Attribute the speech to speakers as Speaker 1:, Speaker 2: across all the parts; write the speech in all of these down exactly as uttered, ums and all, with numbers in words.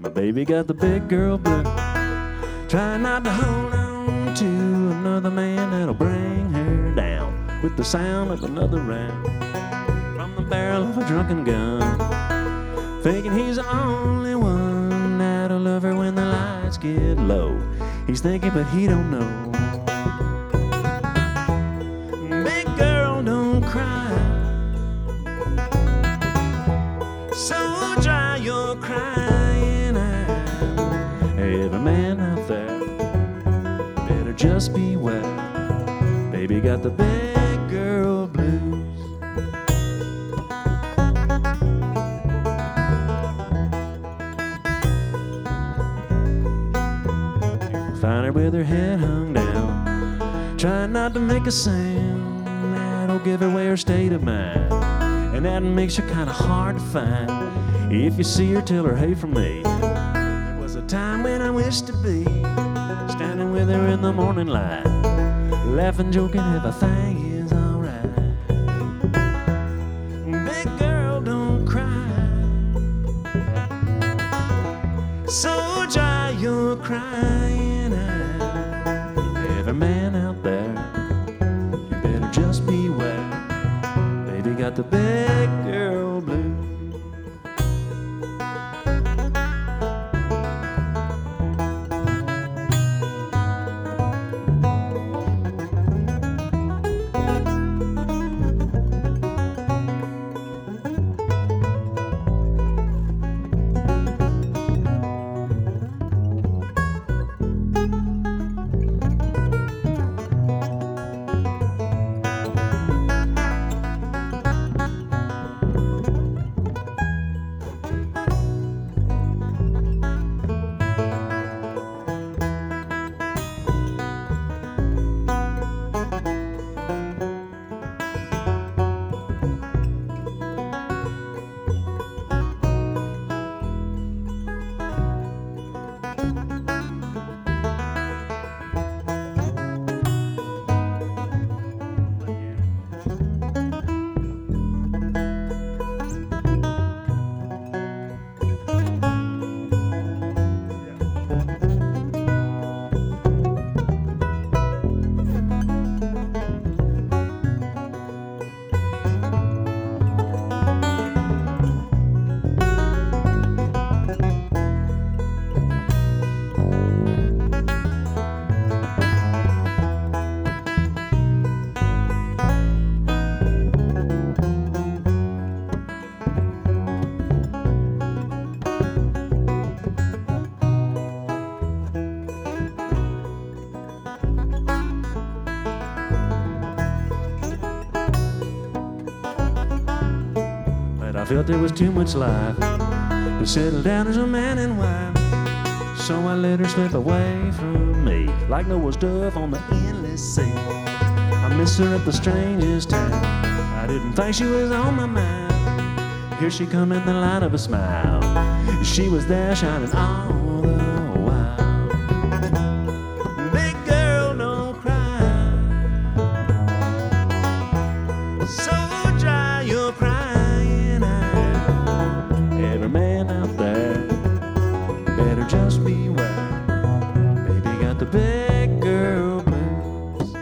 Speaker 1: My baby got the big girl blue. Try not to hold on to another man that'll bring her down with the sound of another round from the barrel of a drunken gun. Thinking he's the only one that'll love her when the lights get low. He's thinking, but he don't know. Big girl, don't cry. So dry your crying eye. Every man out there better just beware. Baby got the big girl blues. Find her with her head hung down, trying not to make a sound. That'll give away her state of mind, and that makes her kinda hard to find. If you see her, tell her, hey, from me. There was a time when I wished to be standing with her in the morning light, laughing, joking, everything is alright. Big girl, don't cry. So dry your crying eye. Every man out there, you better just beware. Baby got the big girl blues. I felt there was too much life to settle down as a man and wife. So I let her slip away from me like Noah's dove on the endless sea. I miss her at the strangest time. I didn't think she was on my mind. Here she come in the light of a smile. She was there shining all the while. Big girl, don't cry. So dry your crying eye. Every man out there better just beware. Baby got the big girl blues.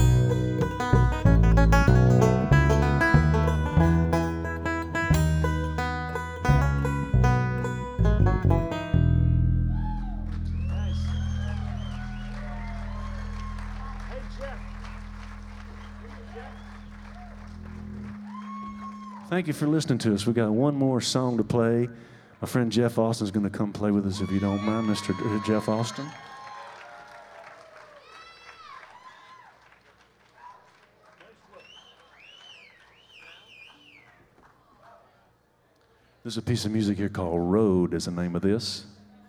Speaker 1: Nice. Hey, Jeff. Thank you for listening to us. We got one more song to play. My friend Jeff Austin's going to come play with us if you don't mind, Mister Jeff Austin. There's a piece of music here called Road is the name of this.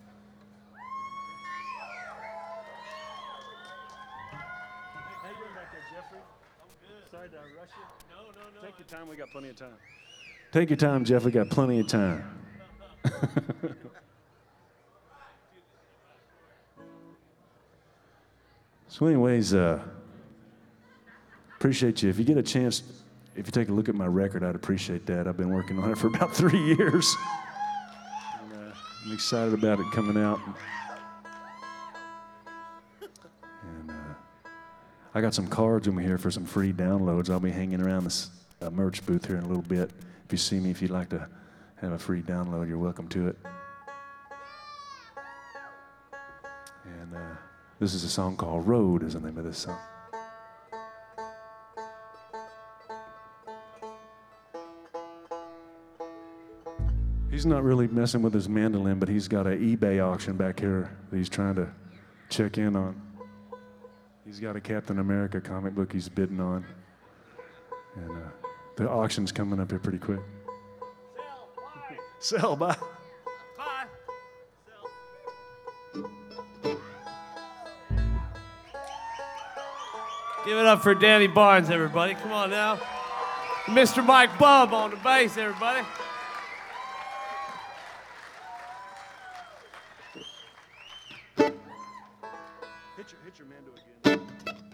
Speaker 1: How you doing back there, Jeffrey? I'm good. Sorry to rush you. No, no, no. Take your time. We got plenty of time. Take your time, Jeff. We got plenty of time. So anyways, uh, appreciate you. If you get a chance, if you take a look at my record, I'd appreciate that. I've been working on it for about three years. And, uh, I'm excited about it coming out. And uh, I got some cards over here for some free downloads. I'll be hanging around this uh, merch booth here in a little bit. If you see me, if you'd like to have a free download, you're welcome to it. And uh, this is a song called Road is the name of this song. He's not really messing with his mandolin, but he's got an eBay auction back here that he's trying to check in on. He's got a Captain America comic book he's bidding on. And uh, the auction's coming up here pretty quick. Sell, bye.
Speaker 2: Sell, bye. Bye. Sell. Give it up for Danny Barnes, everybody. Come on now. Mister Mike Bub on the bass, everybody.
Speaker 1: Hit your, hit your mando again.